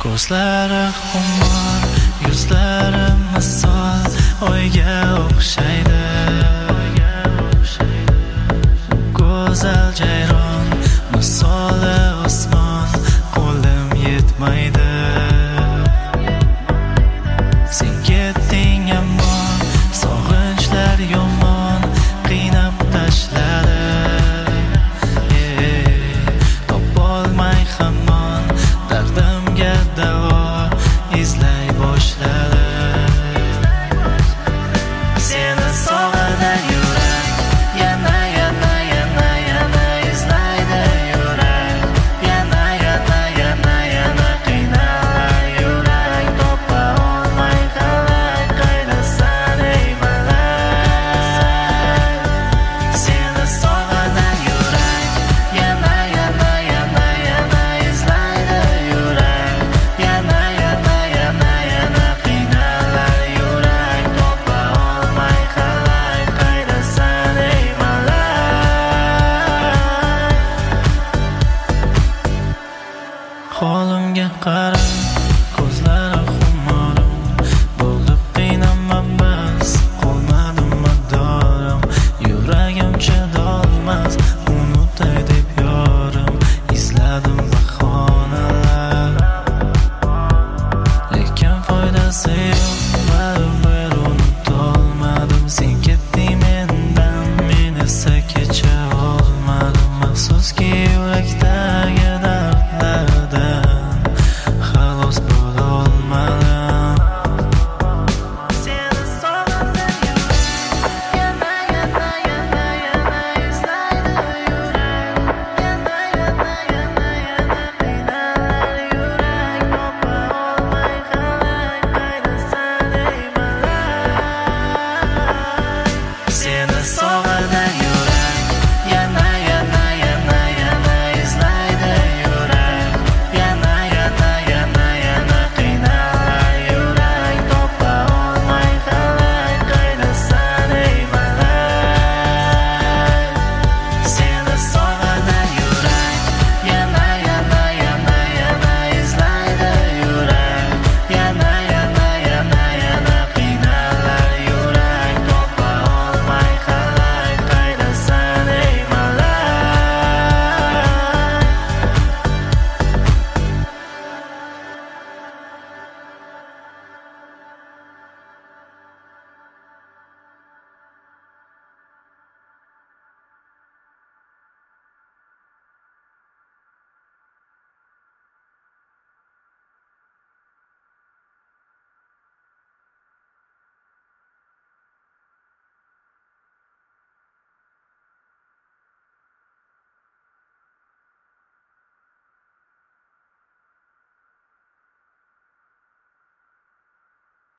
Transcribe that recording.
Ko'zlari xumor, yuzlari misol oyga o'xshaydi. Go'zal jayron, misoli osmon, qo'lim yetmaydi. Sen ketding ammo sog'inchlar yomon qiynab tashladi. Topolmay hamon dardimga davo izlay boshladi. Seni sog'inar yurak yana izlaydi yurak. Yana qiynalar yurak. Topa olmay qalay qaydasan ey malak. Seni sog'inar yurak yana izlaydi yurak. Yana qiynalar yurak. Topa olmay qalay qaydasan ey malak. Holimga qara